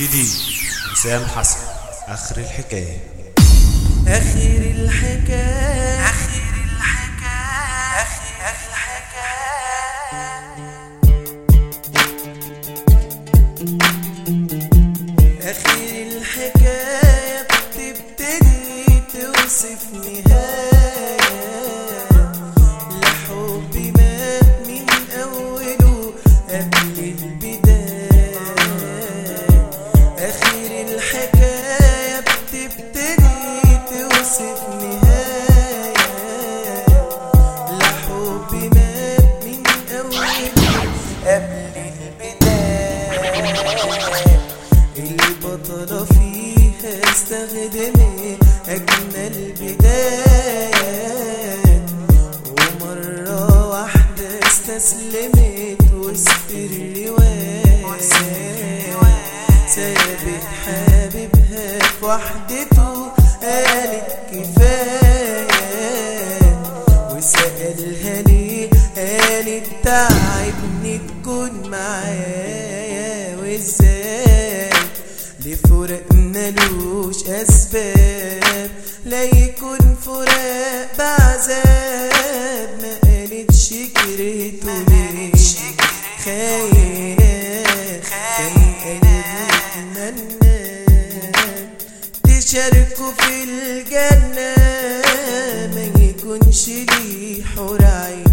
جديد حسام حسن. آخر الحكاية. آخر الحكاية. آخر الحكاية. آخر الحكاية. آخر الحكاية بتبتدي توصف نهاية لحب مات من أوله قبل البداية. آخر الحكاية بتبتدي توصف نهاية لحب مات من أوله قبل البداية. البطلة فيها استخدمت أجمل بداية ومرة واحدة استسلمت وسط الرواية. سابت حبيبها في وحدته قالت كفاية وسألها ليه قالت تعبني تكون معايا. وازاي لفراق ملوش أسباب لا يكون فراق بعذاب. ما قالتش كرهته ليه خاينة كان قلبي منان تشاركوا في الجنة ما يكونش ليه حور عين.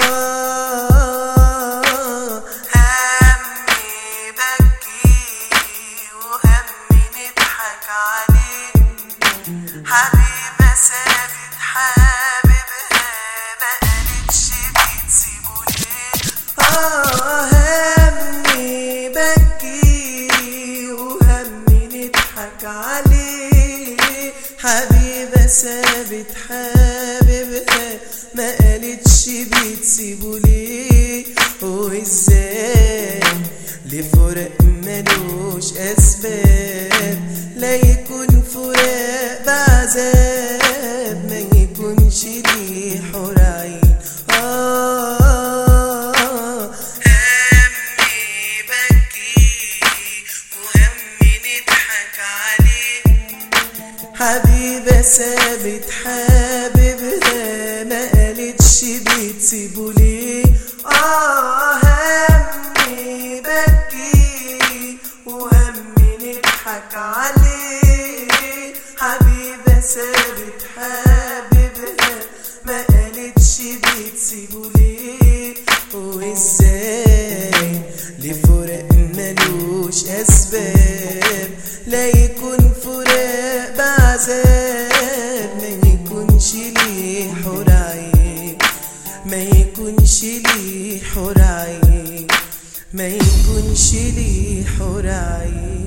همي بكي وهمي نضحك عليه. حبيبة سابت حبيبها ما قالتش بتسيبه ليه. همي بكي وهمي نضحك عليه. حبيبة سابت حبيبها ما قالتش بتسيبه ليه. وازاي لفراق ملوش أسباب لا يكون فراق بعذاب. ما يكونش ليه حور عين. همي بكي وهمي نضحك عليه. حبيبة سابت حبيبها ما قالتش بتسيبه ليه. همي بكي وهمي نضحك عليه. حبيبة سابت حبيبها ما قالتش بتسيبه ليه. وازاي لفراق ملوش أسباب لا يكون فراق بعذاب. ما يكونش ليه حور عين. ما يكونش ليه حور عين. ما يكونش ليه حور عين.